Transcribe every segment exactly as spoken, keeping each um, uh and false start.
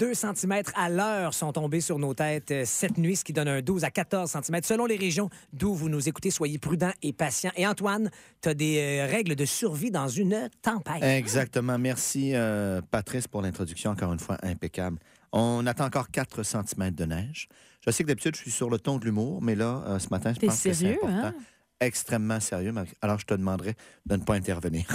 deux centimètres à l'heure sont tombés sur nos têtes euh, cette nuit, ce qui donne un douze à quatorze centimètres. Selon les régions d'où vous nous écoutez, soyez prudents et patients. Et Antoine, tu as des euh, règles de survie dans une tempête. Exactement. Merci, euh, Patrice, pour l'introduction, encore une fois, impeccable. On attend encore quatre centimètres de neige. Je sais que d'habitude, je suis sur le ton de l'humour, mais là, euh, ce matin, je T'es pense sérieux, que c'est important. Hein? Extrêmement sérieux. Alors, je te demanderai de ne pas intervenir.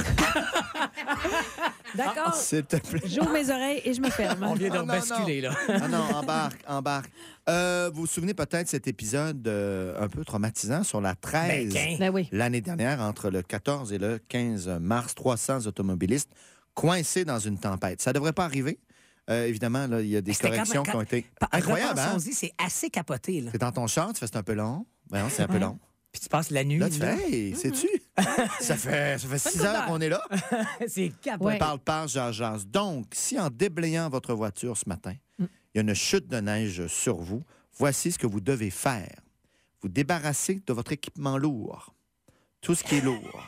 D'accord. S'il te plaît. J'ouvre mes oreilles et je me ferme. On vient de Non, non, basculer, non. là. Ah non, embarque, embarque. Euh, vous vous souvenez peut-être de cet épisode euh, un peu traumatisant sur la treize, Ben, Ben oui. l'année dernière, entre le quatorze et le quinze mars, trois cents automobilistes coincés dans une tempête. Ça ne devrait pas arriver. Euh, évidemment, là, il y a des C'était corrections quand- qui ont été Pa- incroyables. Hein? repensons-y, c'est assez capoté, là. C'est dans ton char, tu fais c'est un peu long. Ben non, c'est un peu long. Puis tu passes la nuit, Là, tu là. fais, hey, sais-tu? ça fait, ça fait six heures qu'on est là. C'est capoté. Ouais. Parle, parle, jase, jase. Donc, si en déblayant votre voiture ce matin, il y a une chute de neige sur vous, voici ce que vous devez faire. Vous débarrassez de votre équipement lourd. Tout ce qui est lourd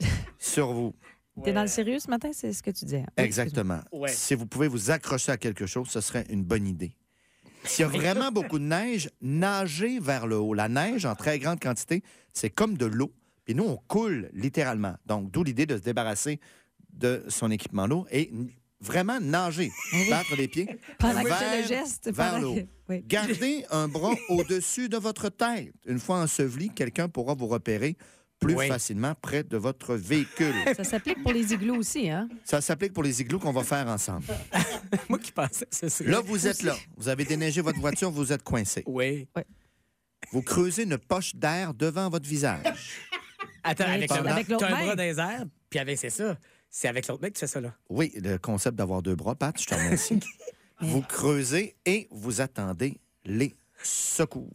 sur vous. T'es dans le sérieux ce matin, c'est ce que tu disais. Oui, Exactement. Ouais. Si vous pouvez vous accrocher à quelque chose, ce serait une bonne idée. S'il y a vraiment beaucoup de neige, nagez vers le haut. La neige, en très grande quantité, c'est comme de l'eau. Puis nous, on coule littéralement. Donc, d'où l'idée de se débarrasser de son équipement lourd et n- vraiment nager, battre les pieds Pendant que vers, tu fais le geste, vers pendant le haut. que- oui. Gardez un bras au-dessus de votre tête. Une fois enseveli, quelqu'un pourra vous repérer plus Oui. facilement près de votre véhicule. Ça s'applique pour les igloos aussi, hein? Ça s'applique pour les igloos qu'on va faire ensemble. Moi qui pensais que ce serait... Là, vous êtes là. Vous avez déneigé votre voiture, vous êtes coincé. Oui. Vous creusez une poche d'air devant votre visage. Attends, Oui, avec, pendant- l'autre- avec l'autre t'as un main. bras dans les airs, puis avec, c'est ça. C'est avec l'autre mec que tu fais ça, là. Oui, le concept d'avoir deux bras, Pat, je te remercie. Vous creusez et vous attendez les secours.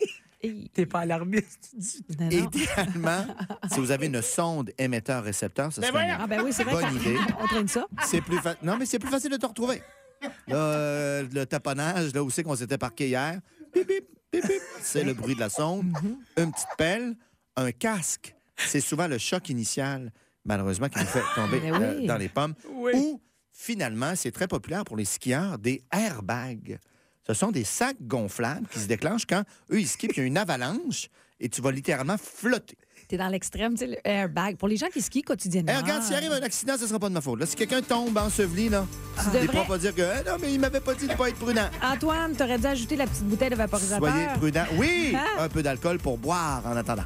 Hey. T'es pas alarmiste, tu dis. Non, non. Idéalement, si vous avez une sonde émetteur-récepteur, ce serait une Ah ben oui, c'est vrai bonne qu'on idée. on traîne ça. C'est plus fa- Non, mais c'est plus facile de te retrouver. Là, euh, le taponnage, là où c'est qu'on s'était parqué hier, bip, bip, bip, bip, c'est le bruit de la sonde. Une petite pelle, un casque. C'est souvent le choc initial, malheureusement, qui nous fait tomber Mais oui. euh, dans les pommes. Oui. Ou, finalement, c'est très populaire pour les skieurs, des airbags. Ce sont des sacs gonflables qui se déclenchent quand eux, ils skient, puis il y a une avalanche et tu vas littéralement flotter. T'es dans l'extrême, tu sais, le airbag. Pour les gens qui skient quotidiennement. Hey, regarde, s'il arrive un accident, ce ne sera pas de ma faute. Là, si quelqu'un tombe enseveli, là, Tu il ne devrais- pourra pas dire que Eh, non, mais il m'avait pas dit de ne pas être prudent. Antoine, t'aurais dû ajouter la petite bouteille de vaporisateur. Soyez prudent. Oui, Hein? un peu d'alcool pour boire en attendant.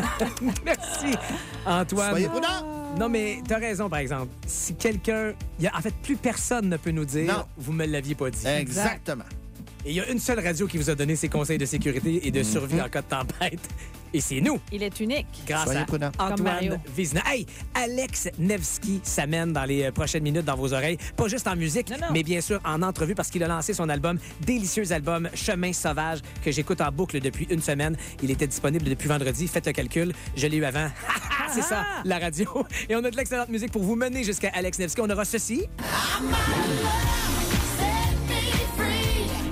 Merci, Antoine. Soyez prudent. Non, mais t'as raison, par exemple. Si quelqu'un... il y a- En fait, plus personne ne peut nous dire Non. « Vous me l'aviez pas dit ». Exactement. Et il y a une seule radio qui vous a donné ses conseils de sécurité et de survie en cas de tempête. Et c'est nous, Il est unique. grâce Soyez à prudents. Comme Antoine Mario. Vézina. Hey, Alex Nevsky s'amène dans les euh, prochaines minutes dans vos oreilles. Pas juste en musique, Non, non. mais bien sûr en entrevue parce qu'il a lancé son album, délicieux album Chemin sauvage, que j'écoute en boucle depuis une semaine. Il était disponible depuis vendredi. Faites le calcul. Je l'ai eu avant. C'est ça, la radio. Et on a de l'excellente musique pour vous mener jusqu'à Alex Nevsky. On aura ceci. I'm